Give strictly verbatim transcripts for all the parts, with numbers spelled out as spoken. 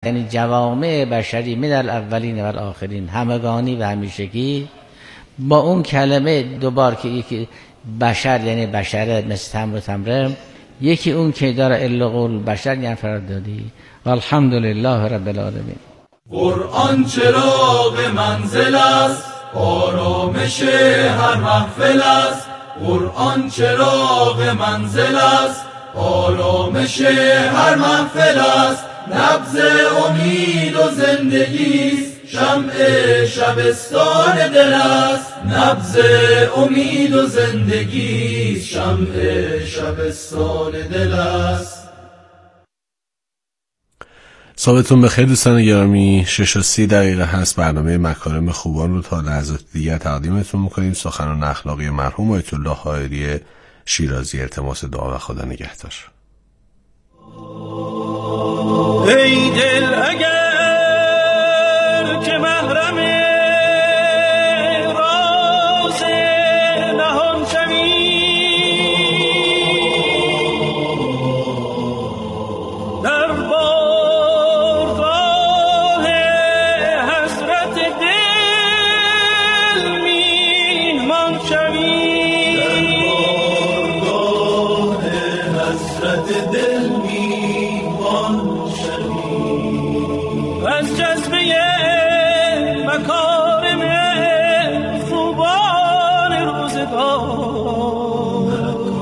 یعنی جوامع بشری من الاولین و الاخرین، همگانی و همیشگی، با اون کلمه دوبار که یکی بشر یعنی بشره مثل تمر و تمره، یکی اون که داره الا قول بشر یعنی فراد دادی. والحمدلله رب العالمین. قرآن چراغ منزل است، آرامش هر محفل است. قرآن چراغ منزل است، آرامش هر محفل است. نبض امید و زندگی است، شمع شبستان دل است. نبض امید و زندگی است، شمع شبستان دل است. صبحتون بخیر دوستان گرامی. شش و سی دقیقه هست. برنامه مکارم خوبان رو تا لحظات دیگر تقدیمتون میکنیم. سخنان اخلاقی مرحوم آیت الله حائری شیرازی. التماس دعا و خدا نگهدار. ای دل اگر که محرم راز نهان شوی، در بارگاه حضرت دل میهمان شوی، در بارگاه حضرت دل میهمان از جذبه مکارم خوبان روزگار،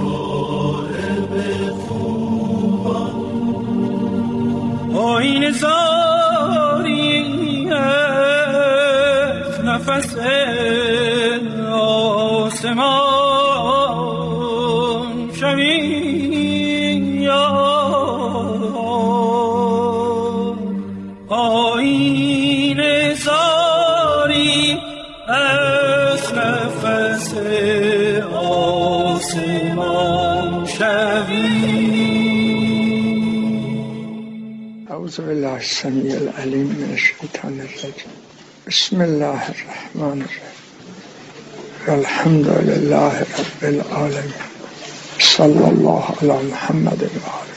آیین زاری از نفس آسمان شوی. آیین زاری از نفس آسمان شوی. اعوذ بالله السمیع العلیم من الشیطان الرجیم. بسم الله الرحمن الرحیم. الحمد لله رب العالمین. صلی الله علی محمد و آله.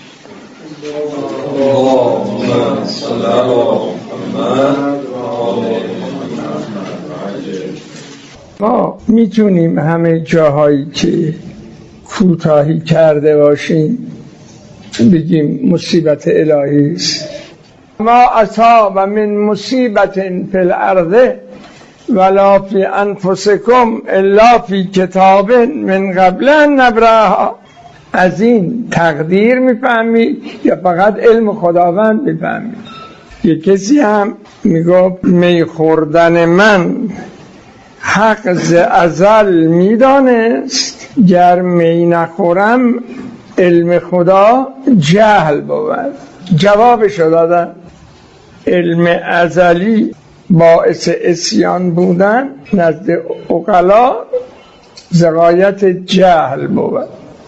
اللهم صل علی محمد و آل ما میتونیم همه جاهایی که کوتاهی کرده باشیم بگیم مصیبت الهی است. ما اصاب من مصیبت فی الارض ولا فی انفسکم الا فی کتاب من قبل ان نبرأها. از این تقدیر میفهمی یا فقط علم خداوند میفهمی؟ یه کسی هم میگفت می خوردن من حق ز ازل میدانست، گر می نخورم علم خدا جهل بود. جوابشو دادن. علم ازلی باعث عصیان بودن نزد عقلا ز غایت جهل بود.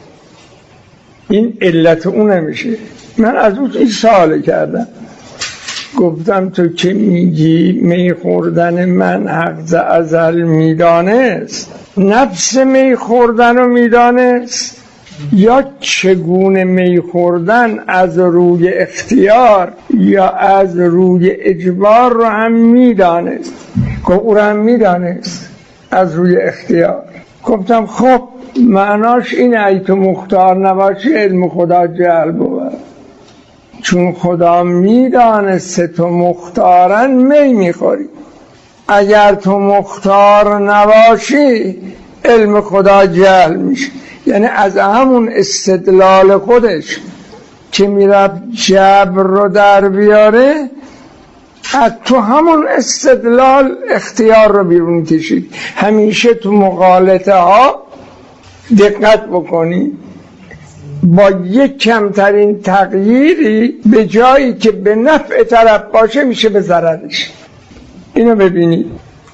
این علت اون نمیشه. من از اون این سوال کردم، گفتم تو که میگی می خوردن من حق ز ازل میدانست، نفس می خوردن رو میدانست یا چگونه می خوردن از روی اختیار یا از روی اجبار رو هم میدانست؟ گفت او رو هم میدانست از روی اختیار. گفتم خب معناش اینه ای تو مختار نباشی علم خدا جهل بود، چون خدا میدانست تو مختارن می میخوری. اگر تو مختار نباشی علم خدا جهل میشه. یعنی از همون استدلال خودش که میرفت جبر رو در بیاره، از تو همون استدلال اختیار رو بیرون کشید. همیشه تو مغالطه ها دقت بکنی، با یک کمترین تغییری به جایی که به نفع طرف باشه میشه به ضررش. اینو ببینید.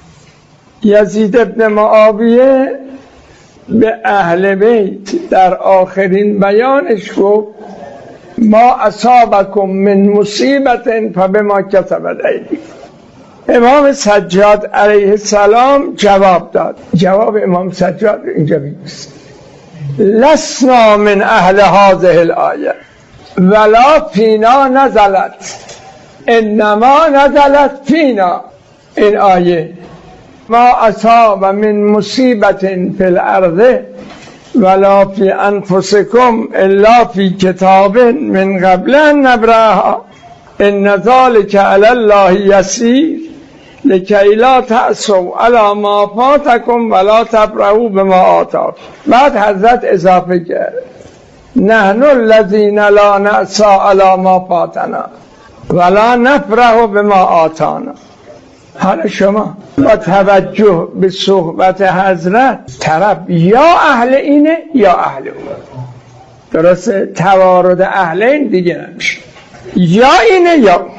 یزید ابن معاویه به اهل بیت در آخرین بیانش گفت ما اصابکم من مصیبت فبما کسبت ایدیکم. امام سجاد علیه السلام جواب داد. جواب امام سجاد اینجا میگست لسنا من اهل هذه الآیه ولا فینا نزلت انما نزلت فینا. این آیه ما اصاب من مصیبت فی الارض ولا فی انفسکم الا فی کتاب من قبل ان نبرأها ان ذلک علی الله یسیر لکی لا تأسوا علی ما فاتکم ولا تفرحوا بما آتاکم. بعد حضرت اضافه کرد نحن الذین لا نأسی علی ما فاتنا ولا نفرح بما آتانا. حالا شما با توجه به صحبت حضرت طرف یا اهل اینه یا اهل اون. درسته؟ توارد اهلین دیگه نمیشه، یا اینه یا اونه.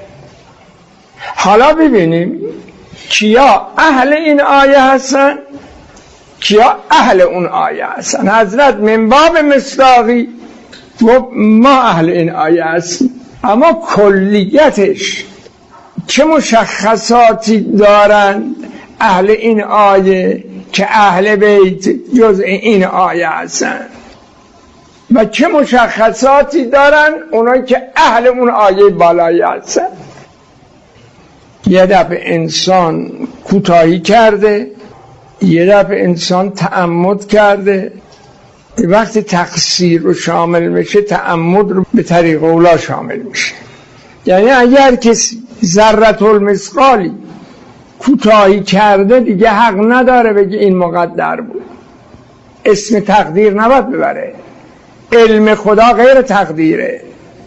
حالا ببینیم کیا اهل این آیه هستن، کیا اهل اون آیه هستن. حضرت من باب مصداقی و ما اهل این آیه هستیم، اما کلیتش چه مشخصاتی دارند اهل این آیه که اهل بیت جز این آیه هستن و چه مشخصاتی دارن اونایی که اهل اون آیه بالایی هستن. یه دفعه انسان کوتاهی کرده، یه دفعه انسان تعمد کرده. وقتی تقصیر رو شامل میشه تعمد رو به طریق اولا شامل میشه. یعنی اگر کسی ذره المثقالی کوتاهی کرده دیگه حق نداره بگه این مقدر بود. اسم تقدیر نباید ببره، علم خدا غیر تقدیره.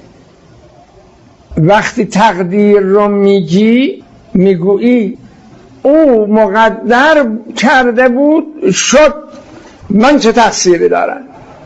وقتی تقدیر رو میگی میگویی او مقدر کرده بود شد، من چه تقصیری دارم؟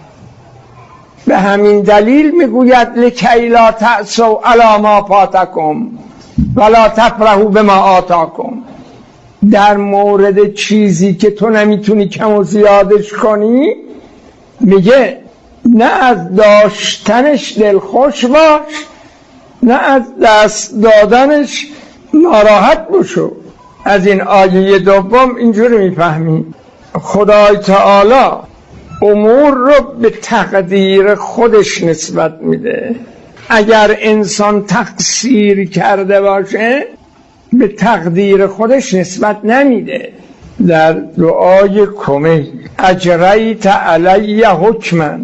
به همین دلیل میگوید لکی لا تأسوا علی ما فاتکم ولا تفرحوا بما آتاکم. در مورد چیزی که تو نمیتونی کم و زیادش کنی میگه نه از داشتنش دلخوش باش، نه از دست دادنش ناراحت بشو. از این آیه دوم اینجوری میفهمیم خدای تعالی امور رو به تقدیر خودش نسبت میده. اگر انسان تقصیر کرده باشه به تقدیر خودش نسبت نمیده. در دعای کمی اجریت علی حکما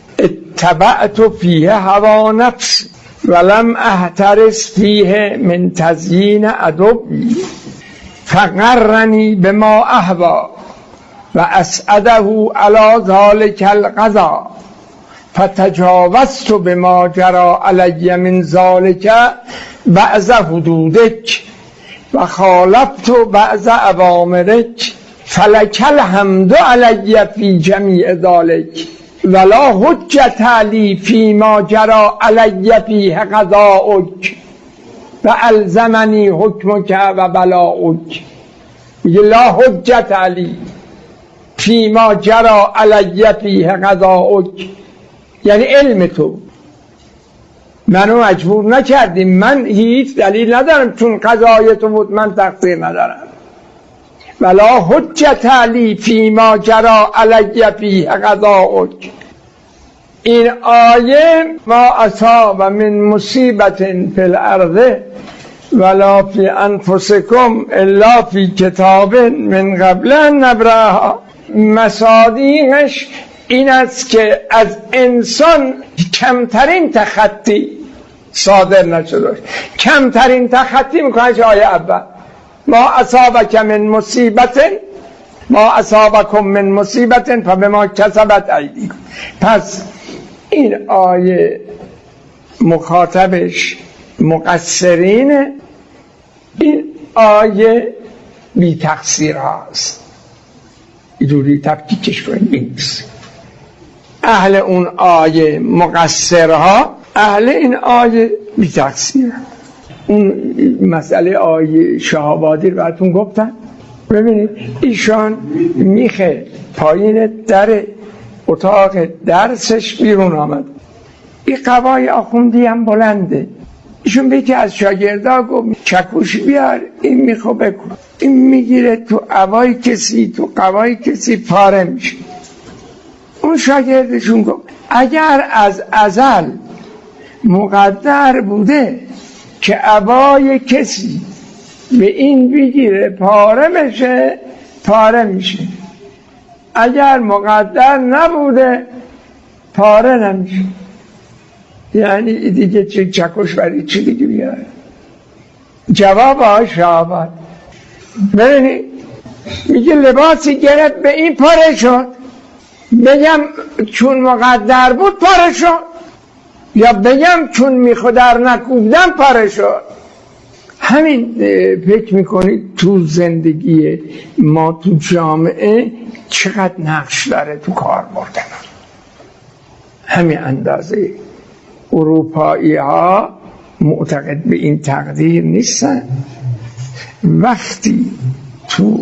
اتبعت فیه هوا نفس ولم احترس فیه من تزیین عدوی فقرنی بما اهوا و اسعده علی ذلک القضا فتجاوزت بما جرى علی من ذلک بعض حدودک و خالفت بعض اوامرک فلک الحمد علی فی جمیع ذلک ولا حجت علی فی ما جرى علی فیه قضاؤک و الزمنی حکمک و بلاؤک. میگه لا حجت علی فی ما جرى علی فیه قضاؤک، یعنی علم تو منو مجبور نکردی، من هیچ دلیل ندارم چون قضای تو بود من تقصیر ندارم. ولا حجت علی فی ما جرى علی فیه قضاؤک. این آیه ما اصاب من مصیبت فی الارض ولا فی انفسکم الا فی کتاب من قبل ان نبرأها، مصادیقش این است که از انسان کمترین تخطی صادر نشده. کمترین تخطی میکنه که آیه اول ما اصابک من مصیبت ما اصابکم من مصیبت فبما کسبت ایدیکم. پس این آیه مخاطبش مقصرینه، این آیه بی تقصیر هاست. اینجوری تفکیکش کنید نیست. اهل اون آیه مقصرها، اهل این آیه بی تقصیر. اون مسئله آیه شهابادی رو براتون گفتن. ببینید ایشان میخه پایین در اتاق درسش بیرون آمد. این قبای آخوندی هم بلنده. ایشون به که از شاگردا گفت چکوش بیار این میخو بکن. این میگیره تو قبای کسی تو قبای کسی پاره میشه. اون شاگردشون گفت اگر از ازل مقدر بوده که عبای کسی به این بگیره پاره بشه پاره میشه، اگر مقدر نبوده پاره نمیشه. یعنی دیگه چه چکش ولی چی دیگه بیاره. جواب های شعبان ببینید میگه لباسی گرفت به این پاره شد، بگم چون مقدر بود پاره شد یا بگم چون میخودر نکوبدم پاره شد؟ همین فکر میکنید تو زندگی ما تو جامعه چقدر نقش داره تو کار بردن. همین اندازه اروپایی ها معتقد به این تقدیر نیستن. وقتی تو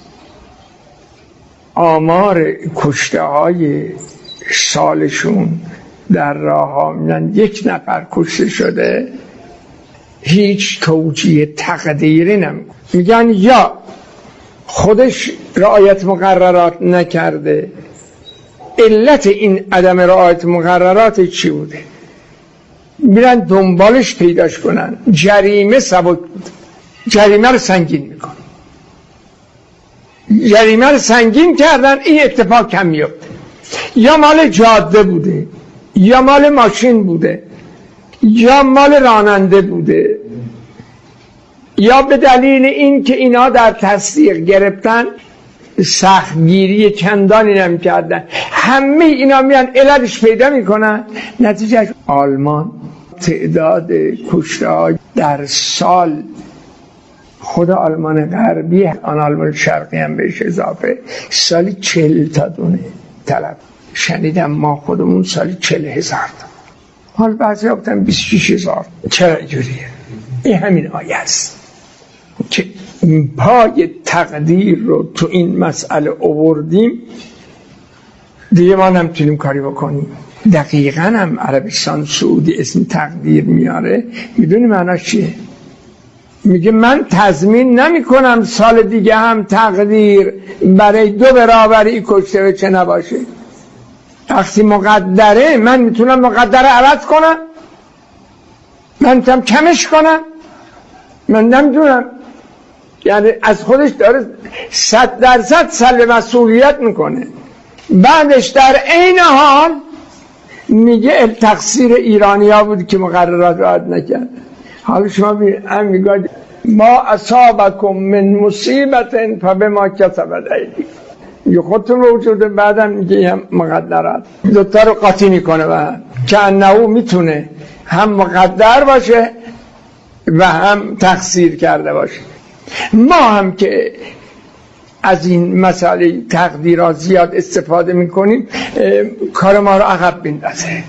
آمار کشته های سالشون در راه ها میگن یک نفر کشته شده، هیچ توجیه تقدیری نمیگن، میگن یا خودش رعایت مقررات نکرده، علت این عدم رعایت مقررات چی بوده، میرن دنبالش پیداش کنن، جریمه سبک بود، جریمه رو سنگین میکن، جریمه رو سنگین کردن، این اتفاق کم میفته. یا مال جاده بوده، یا مال ماشین بوده، یا مال راننده بوده، یا به دلیل این که اینا در تصدیق گرفتن سختگیری چندانی نمی کردن، همه اینا میان علتش پیدا میکنن. نتیجه آلمان تعداد کشته ها در سال، خود آلمان غربی، آن آلمان شرقی هم بهش اضافه، سالی چهل تا دونه طلب. شنیدم ما خودمون سالی چهل هزار تا، حال بعضی ها بودن بیست و شش هزار. چرا اینجوریه؟ این همین آیه است که پای تقدیر رو تو این مسئله آوردیم، دیگه ما نمیتونیم کاری بکنیم. دقیقاً هم عربستان سعودی اسم تقدیر میاره، میدونی معناش چیه؟ میگه من تضمین نمی کنم سال دیگه هم تقدیر برای دو برابری کشته و چه نباشه. وقتی مقدره من میتونم مقدره عوض کنم، من میتونم کمش کنم، من نمیدونم. یعنی از خودش داره صد درصد سلب مسئولیت میکنه، بعدش در عین حال میگه تقصیر ایرانی ها بود که مقررات رعایت نکرد. حالا شما ببینید هم میگه ما اصابکم من مصیبت فبما کسبت ایدیکم، میگه خودتون رو وجوده، بعدم میگه هم مقدرات دوتا رو قاطی میکنه و که انه میتونه هم مقدر باشه و هم تقصیر کرده باشه. ما هم که از این مسئله تقدیرات زیاد استفاده میکنیم، کار ما رو عقب بندازه.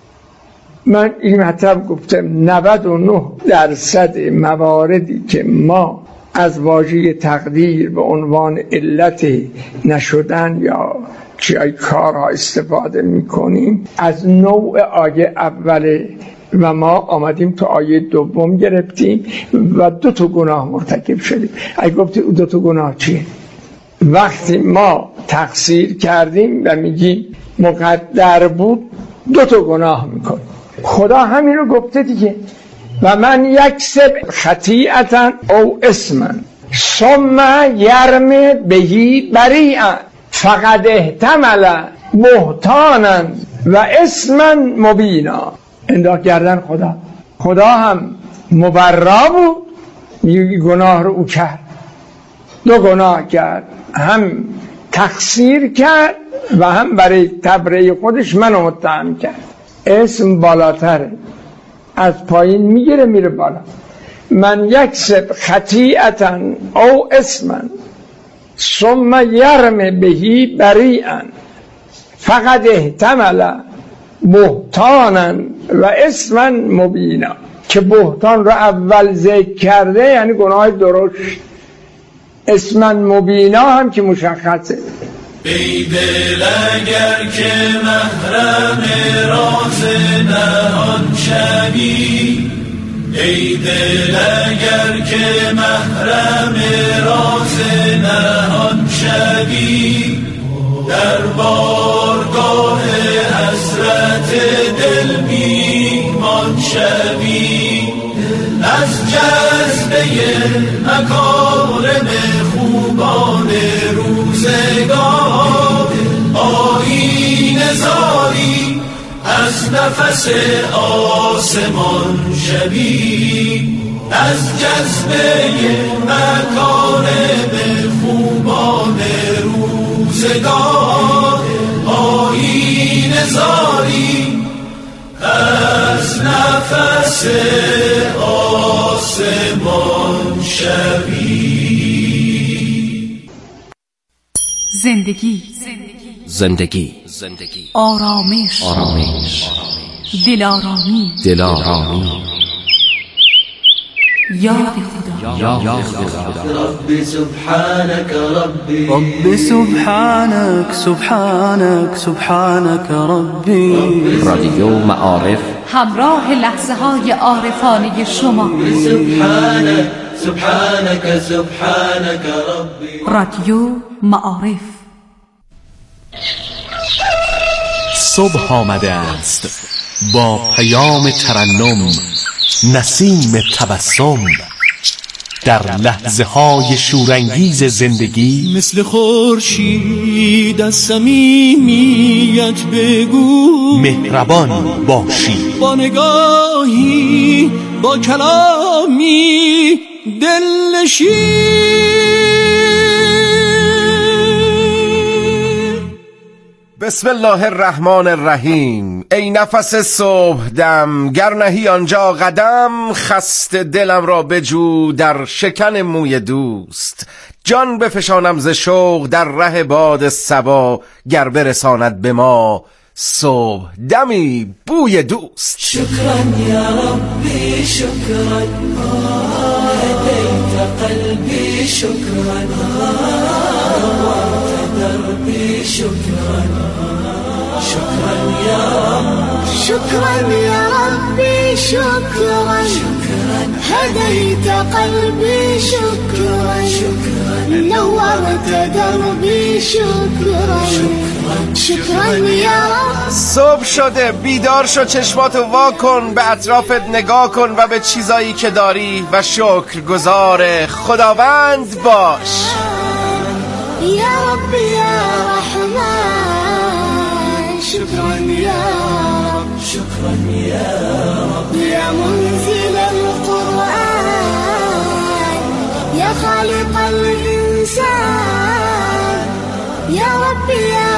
من این مطلب گفتم نود و نه درصد مواردی که ما از واژه تقدیر به عنوان علت نشدن یا چیای کارها استفاده میکنیم از نوع آیه اوله و ما آمدیم تو آیه دوم گرفتیم و دو تا گناه مرتکب شدیم. اگه گفتی او دو تا گناه چیه؟ وقتی ما تقصیر کردیم و میگیم مقدر بود، دو تا گناه میکنیم. خدا همین رو گفته دیگه، و من یکسب خطیئتا او اسمن ثم یرم بهی بریئا فقد احتمل بهتانا و اسما مبینا. انداخت گردن خدا. خدا هم مبرا بود، میگه گناه رو او کرد، دو گناه کرد، هم تقصیر کرد و هم برای تبرئه خودش منو متهم کرد. اسم بالاتره، از پایین میگیره میره بالا. من یکسب خطیئتا او اسمن ثم یرم بهی بریئا فقد احتمل بهتانا و اسما مبینا. که بهتان رو اول ذکر کرده یعنی گناه درشت، اسما مبینا هم که مشخصه. ای دل اگر که محرم راز نهان شوی، ای دل اگر که محرم راز نهان شوی، در بارگاه حسرت دل میمان شوی، جذبه مکارم خوبان روزگار آیین زاری از نفس آسمان شبی از جذبه مکارم خوبان روزگار آیین زاری از نفس آسمان شبی. زندگی زندگی آرامش آرامش دلارامی دلارامی یاد خدا یاد خدا. رب سبحانك ربي رب سبحانك سبحانك سبحانك ربي. رادیو معارف همراه لحظه های عارفانه شما. سبحانك سبحانك سبحانك ربي. رادیو معارف. صبح آمده است با پیام ترنم، نسیم تبسم در لحظه های شورانگیز زندگی. مثل خورشید از صمیمیت بگو، مهربان باشی، با نگاهی با کلامی دلنشین. بسم الله الرحمن الرحیم. ای نفس صبح دم، گر نهی آنجا قدم، خسته دلم را بجو در شکن موی دوست. جان بفشانم ز شوق در ره باد صبا، گر برساند به ما صبح دمی بوی دوست. شکرا یا ربی شکرا، هدیت قلبی شکرا، نورت دربی شکرا. شكرا يا رب شكرا يا ربي شكرا هديت قلبي شكرا نورت دربي شكرا شكرا يا رب. صبح شده، بیدار شو، چشماتو وا کن، به اطرافت نگاه کن و به چیزایی که داری و شکر گزار خداوند باش. يا ربي يا رحمن شكرا يا رب شكرا يا رب يا منزل القرآن يا خالق الإنسان يا ربي يا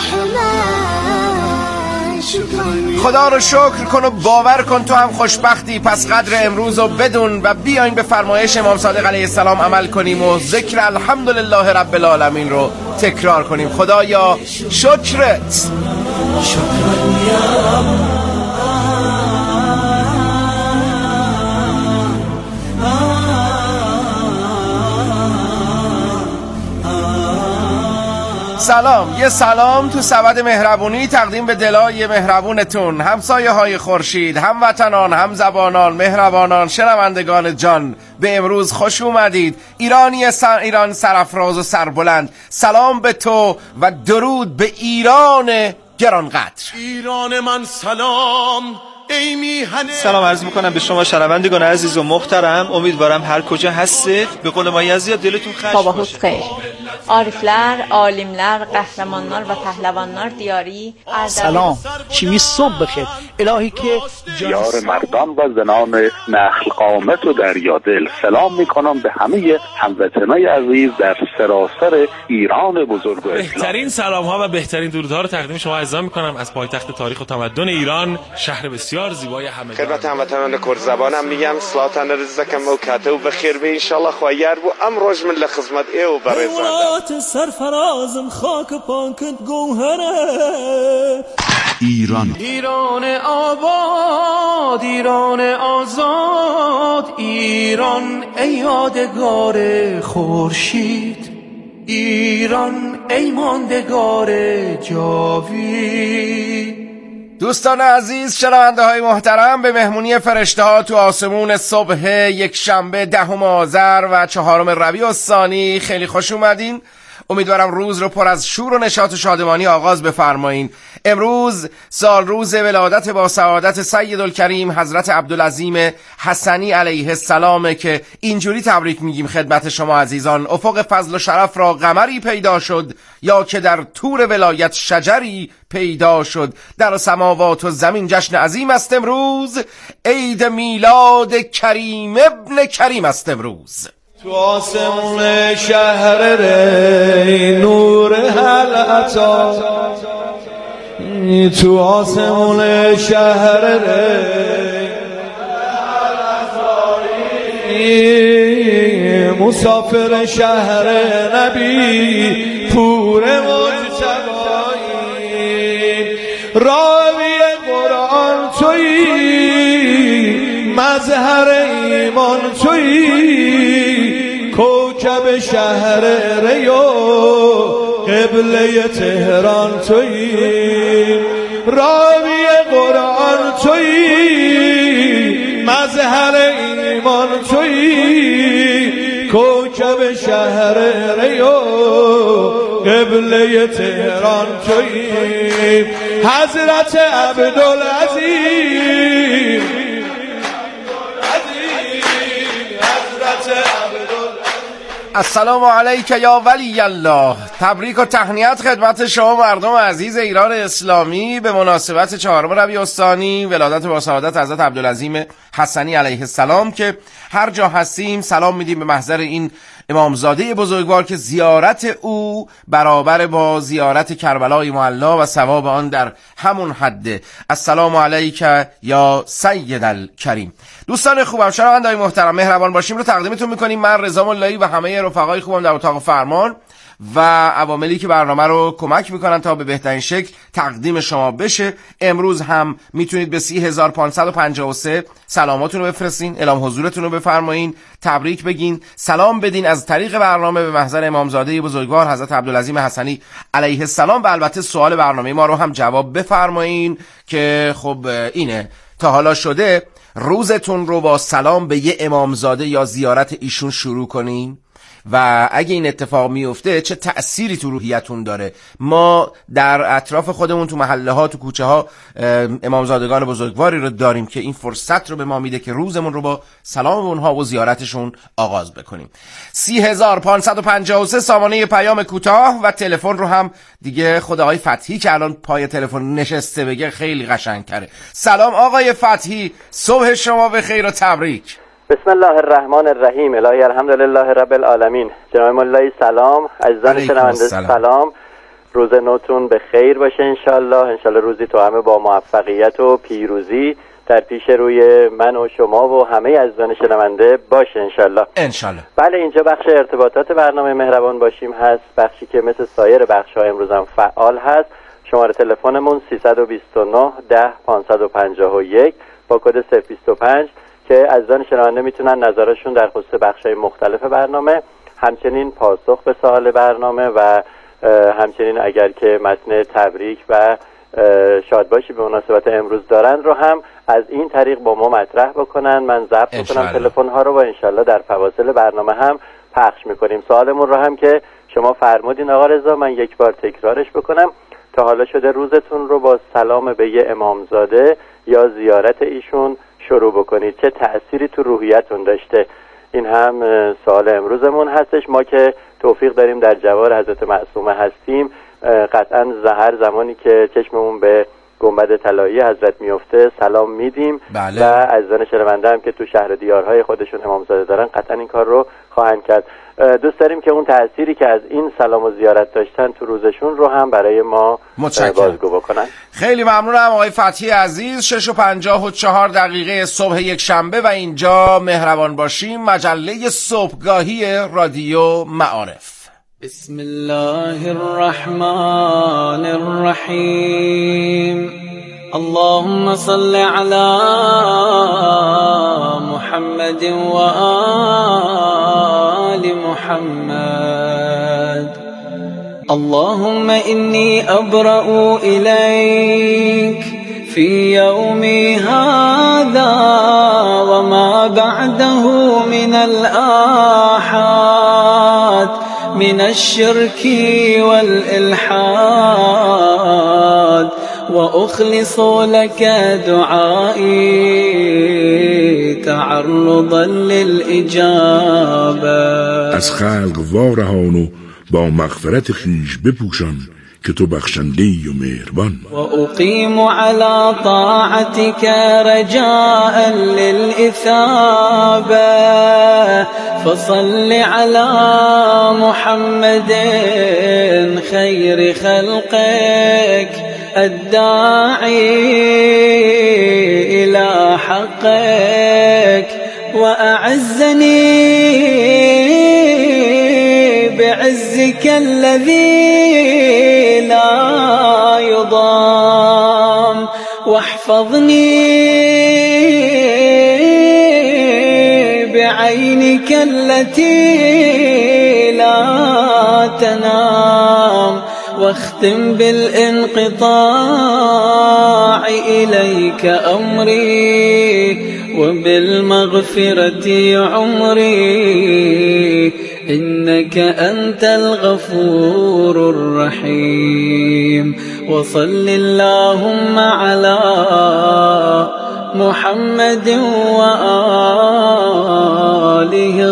رحمن شكرا. خدا رو شکر کن و باور کن تو هم خوشبختی. پس قدر امروز رو بدون و بیاین به فرمایش امام صادق علیه السلام عمل کنیم و ذکر الحمدلله رب العالمین رو تکرار کنیم. خدایا شکرت. شكرا يا رب. سلام، یه سلام تو سبد مهربونی تقدیم به دلای مهربونتون، همسایه های خورشید، هموطنان، همزبانان، مهربانان، شنوندگان جان. به امروز خوش اومدید. ایرانی سر ایران سرافراز و سربلند، سلام به تو و درود به ایران گرانقدر. ایران من سلام، ای میهن. سلام عرض میکنم به شما شنوندگان عزیز و محترم. امیدوارم هر کجا هستید به قول ما یزید دلتون خوش باشه. خیر. عارفlar, alimler, قهرمانlar و پهلوانlar دیاری. سلام، چیمی صبح بخیر. الهی که یار مردان و زنان نخل قامت و دریادل، سلام میکنم به همه هموطنای عزیز در سراسر ایران بزرگ و اسلام. بهترین سلام ها و بهترین درودها رو تقدیم شما عزیزان میکنم از پایتخت تاریخ و تمدن ایران، شهر بسیار زیبای همه. خدمت هموطنان کرد زبانم میگم سلامتان رزقکم و کاتو بخیر به ان شاء الله خوایر بو امروز من لخدمت ایو برزنده سرفرازم خاک پاکت گوهره. ایران ایران آباد، ایران آزاد، ایران ای یادگار خورشید، ایران ای ماندگار جاوید. دوستان عزیز، شنونده های محترم، به مهمونی فرشته ها تو آسمون صبح یک شنبه دهم آذر و چهارم ربیع الثانی خیلی خوش اومدین. امیدوارم روز رو پر از شور و نشاط و شادمانی آغاز بفرمایین. امروز سال روز ولادت با سعادت سیدالکریم حضرت عبدالعظیم حسنی علیه السلام که اینجوری تبریک میگیم خدمت شما عزیزان. افق فضل و شرف را قمری پیدا شد، یا که در طور ولایت شجری پیدا شد. در سماوات و زمین جشن عظیم است امروز، عید میلاد کریم ابن کریم است امروز. تو آسمون شهر ری نور هل عطا، تو آسمون شهر ری مسافر شهر نبی پور مجتبایی، راوی قرآن تویی، مظهر ایمان تویی، کوکب شهر ریو قبله تهران تویی، راوی قرآن تویی، مظهر ایمان تویی، کوکب شهر ریو قبله تهران تویی، حضرت عبدالعظیم السلام علیک یا ولی الله. تبریک و تهنیت خدمت شما مردم عزیز ایران اسلامی به مناسبت چهارم ربیع الثانی ولادت با سعادت حضرت عبدالعظیم حسنی علیه السلام که هر جا هستیم سلام میدیم به محضر این امامزاده بزرگوار که زیارت او برابر با زیارت کربلای معلا و ثواب آن در همون حده. السلام علیک یا سید الکریم. دوستان خوبم، شنونده‌های محترم، مهربان باشیم رو تقدیمتون میکنیم. من رضا ملایی و همه رفقای خوبم در اتاق فرمان و عواملی که برنامه رو کمک میکنن تا به بهترین شکل تقدیم شما بشه. امروز هم میتونید به سی هزار و پانصد و پنجاه و سه سلاماتون رو بفرستین، اعلام حضورتون رو بفرمایین، تبریک بگین، سلام بدین از طریق برنامه به محضر امامزاده بزرگوار حضرت عبدالعظیم حسنی علیه السلام و البته سوال برنامه ما رو هم جواب بفرمایین که خب اینه تا حالا شده روزتون رو با سلام به یه امامزاده یا زیارت ایشون شروع کنین و اگه این اتفاق میفته چه تأثیری تو روحیتون داره؟ ما در اطراف خودمون تو محله ها تو کوچه ها امامزادگان بزرگواری رو داریم که این فرصت رو به ما میده که روزمون رو با سلام به اونها و زیارتشون آغاز بکنیم. سی هزار و پانصد و پنجاه و سه سامانه پیام کوتاه و تلفن رو هم دیگه خود آقای فتحی که الان پای تلفن نشسته بگه خیلی قشنگ‌تره. سلام آقای فتحی، صبح شما بخیر و تبریک. بسم الله الرحمن الرحیم. الهی الحمدلله رب العالمین. جناب مولایی سلام، عزیزان شنونده سلام، روز نوتون به خیر باشه انشالله. انشالله روزی تو همه با موفقیت و پیروزی در پیش روی من و شما و همه عزیزان شنونده باشه انشالله. انشالله. بله، اینجا بخش ارتباطات برنامه مهربان باشیم هست، بخشی که مثل سایر بخش‌ها امروز هم فعال هست. شماره تلفنمون سیصد و بیست و نه ده پانصد و پنجاه و یک با کد صفر بیست و پنج که عزیزان شنونده میتونن نظرشون در خصوص بخش‌های مختلف برنامه، همچنین پاسخ به سوال برنامه و همچنین اگر که متن تبریک و شادباشی به مناسبت امروز دارن رو هم از این طریق با ما مطرح بکنن. من ضبط بکنم تلفن ها رو و انشالله در فواصل برنامه هم پخش میکنیم. سوالمون رو هم که شما فرمودین آقا رضا، من یک بار تکرارش بکنم. تا حالا شده روزتون رو با سلام به یه امامزاده یا زیارت ایشون شروع بکنید؟ چه تأثیری تو روحیتون داشته؟ این هم سوال امروزمون هستش. ما که توفیق داریم در جوار حضرت معصومه هستیم، قطعا هر زمانی که چشممون به گنبد طلایی حضرت میفته سلام میدیم. بله. و عزیزان شنونده هم که تو شهر و دیارهای خودشون امامزاده دارن قطعا این کار رو خواهند کرد. دوست داریم که اون تأثیری که از این سلام و زیارت داشتن تو روزشون رو هم برای ما بازگو بکنن. خیلی ممنونم آقای فتحی عزیز. شش و پنجاه و چهار دقیقه صبح یک شنبه و اینجا مهربان باشیم، مجله صبحگاهی رادیو معارف. بسم الله الرحمن الرحیم. اللهم صل على محمد و آل محمد. اللهم إني أبرأ إليك في يومي هذا وما بعده من الآحاد من الشرك والإلحاد وأخلص لك دعائي تعرضا للإجابة. از خلق وارهان و با مغفرت خویش بپوشان که تو بخشنده‌ای و مهربان. و اقیم علی طاعتك رجاء للإثابة فصل على محمد خير خلقك الداعي إلى حقك وأعزني بعزك الذي لا يضام واحفظني بعينك التي لا تنام واختم بالانقطاع إليك أمري وبالمغفرة عمري إنك أنت الغفور الرحيم. وصل اللهم على محمد وآله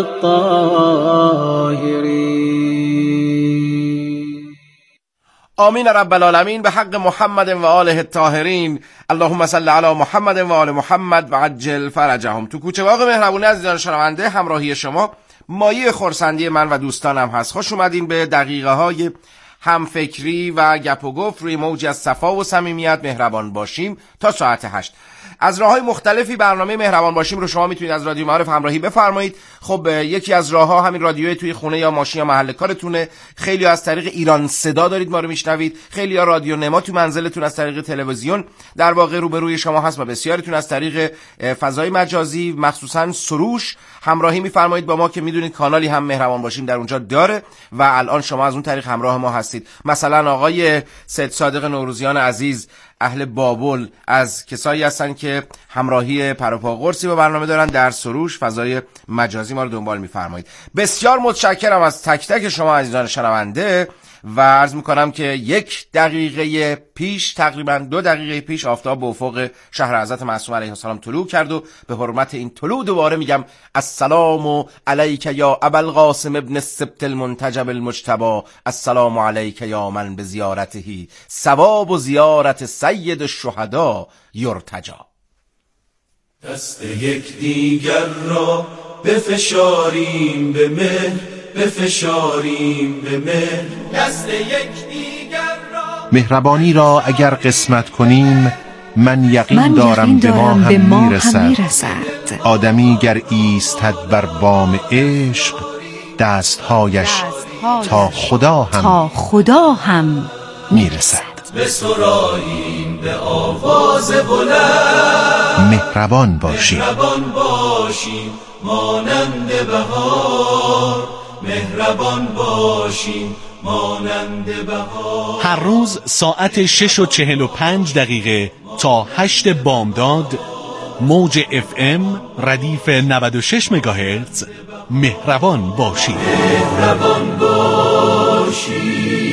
الطاهرين. آمین رب العالمین. به حق محمد و آله الطاهرین. اللهم صل علی محمد و آل محمد و عجل فرجهم. تو کوچه باغ مهربونی عزیزان شنونده، همراهی شما مایه خرسندی من و دوستانم هست. خوش اومدین به دقیقه های همفکری و گپ و گفت روی موج از صفا و صمیمیت. مهربان باشیم تا ساعت هشت. از راه‌های مختلفی برنامه مهربان باشیم رو شما میتونید از رادیو معارف همراهی بفرمایید. خب یکی از راه‌ها همین رادیوی توی خونه یا ماشین یا محل کارتونه. خیلی از طریق ایران صدا دارید ما رو میشنوید. خیلی ها رادیو نما تو منزلتون از طریق تلویزیون در واقع روبروی شما هست و بسیاریتون از طریق فضای مجازی مخصوصا سروش همراهی میفرمایید با ما که میدونید کانالی هم مهربان باشیم در اونجا داره و الان شما از اون طریق همراه ما هستید. مثلا آقای سید صادق نوروزیان عزیز اهل بابل از کسایی هستن که همراهی پروپا قرصی با برنامه دارن در سروش فضای مجازی ما رو دنبال میفرمایید. بسیار متشکرم از تک تک شما عزیزان شنونده و عرض میکنم که یک دقیقه پیش تقریبا دو دقیقه پیش آفتاب به افق شهر حضرت معصوم علیه السلام طلوع کرد و به حرمت این طلوع دوباره میگم السلام علیک یا ابوالقاسم ابن السبط المنتجب المجتبی، السلام علیک یا من به زیارته ثواب و زیارت سید الشهدا یرتجا. دست یک دیگر را بفشاریم به مهر، بفشاریم به مهر، دست یک دیگر را. مهربانی را اگر قسمت کنیم من یقین من دارم به ما هم میرسد. میرسد. آدمی گر ایستد بر بام عشق دستهایش تا خدا هم تا خدا هم میرسد. بسراییم به آواز بلند، مهربان باشیم، مهربان باشیم مانند بهار، مهربان باشیم مانند بهار. هر روز ساعت شش و چهل و پنج دقیقه تا هشت بامداد موج اف ام ردیف نود و شش مگاهرتز مهربان باشیم. مهربان باشیم.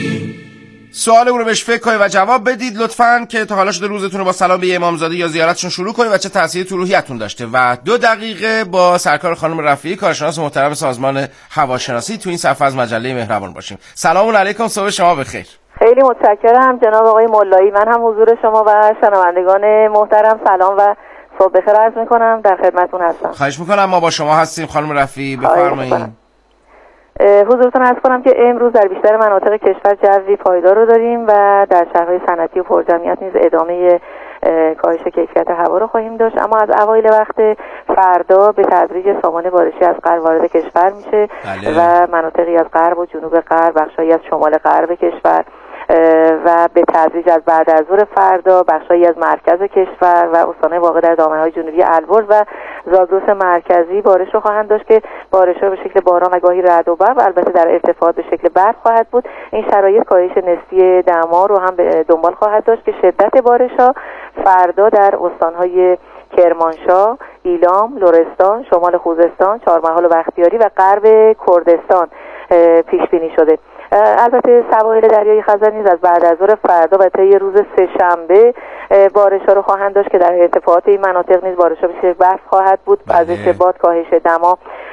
سوال اون رو بهش فکر کنید و جواب بدید لطفاً که تا حالا شده روزتون رو با سلام به امامزاده یا زیارتشون شروع کنید و چه تأثیری تو روحیتون داشته. و دو دقیقه با سرکار خانم رفیعی کارشناس محترم سازمان هواشناسی تو این صفحه از مجله مهربان باشیم. سلام علیکم، صبح شما بخیر. خیلی متشکرم جناب آقای مولایی. من هم حضور شما و شنوندگان محترم سلام و صبح بخیر عرض میکنم، در خدمتتون هستم. خواهش میکنم، ما با شما هستیم خانم رفیعی، بفرمایید. حضورتون عرض کنم که امروز در بیشتر مناطق کشور جوی پایدار رو داریم و در شهرهای صنعتی و پرجمعیت نیز ادامه کاهش کیفیت هوا رو خواهیم داشت، اما از اوایل وقت فردا به تدریج سامان بارشی از غرب وارد کشور میشه بله. و مناطقی از غرب و جنوب غرب، بخشایی از شمال غرب کشور و به تدریج از بعد از ظهر فردا بخشایی از مرکز کشور و استان‌های واقع در دامنه‌های جنوبی البرز و زاگرس مرکزی بارش رو خواهند داشت که بارش‌ها به شکل باران و گاهی رعد و برق و البته در ارتفاعات به شکل برف خواهد بود. این شرایط کاهش نسبی دما رو هم به دنبال خواهد داشت که شدت بارش‌ها فردا در استان‌های کرمانشاه، ایلام، لرستان، شمال خوزستان، چهارمحال و بختیاری و غرب کردستان پیش بینی شده. البته سواحل دریای خزر نیز از بعد از ظهر فردا و طی روز سه شنبه بارش‌ها رو خواهند داشت که در ارتفاعات این مناطق نیز بارش‌ها بسیار برف خواهد بود. از ارتفاعات کاهش دما